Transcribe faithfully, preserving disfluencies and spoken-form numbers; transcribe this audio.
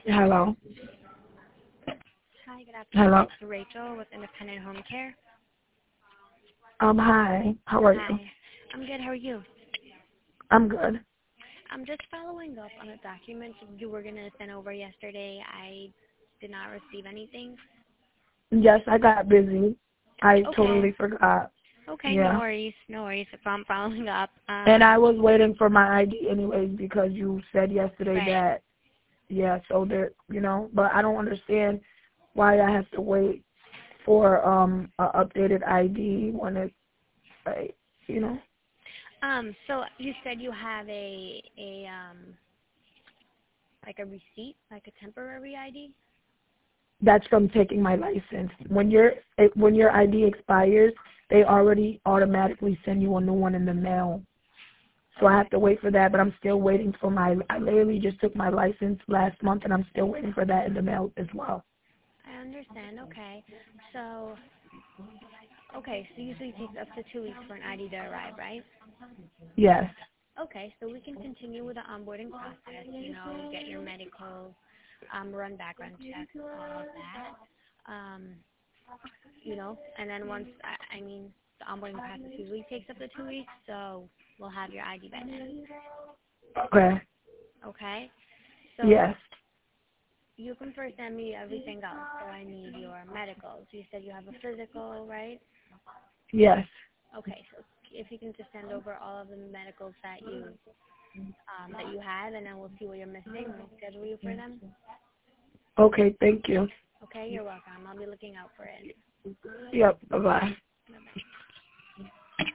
Hello. Hi, good afternoon. Hello. It's Rachel with Independent Home Care. Um, hi. How are you? Hi. I'm good. How are you? I'm good. I'm just following up on a document you were going to send over yesterday. I did not receive anything. Yes, I got busy. I Okay. totally forgot. Okay, no Yeah. worries. No worries if I'm following up. And Um, I was waiting for my I D anyways because you said yesterday right. that, yeah, so there, you know, but I don't understand why I have to wait for um a updated I D when it's, like, you know. Um, so you said you have a, a, um, like a receipt, like a temporary I D? That's from taking my license. When your it- when your I D expires, they already automatically send you a new one in the mail. So I Okay. have to wait for that, but I'm still waiting for my, I literally just took my license last month, and I'm still waiting for that in the mail as well. I understand. Okay. So, okay, so usually it takes up to two weeks for an I D to arrive, right? Yes. Okay, so we can continue with the onboarding process, you know, get your medical, um, run background checks, all of that. Um, you know, and then once, I, I mean, the onboarding process usually takes up to two weeks, so we'll have your I D by then. Okay. Okay? So Yes. you can first send me everything else. So I need your medicals. You said you have a physical, right? Yes. Okay, so if you can just send over all of the medicals that you um, that you have, and then we'll see what you're missing, and we'll schedule you for them. Okay, thank you. Okay, you're welcome. I'll be looking out for it. Yep, bye-bye. Bye-bye.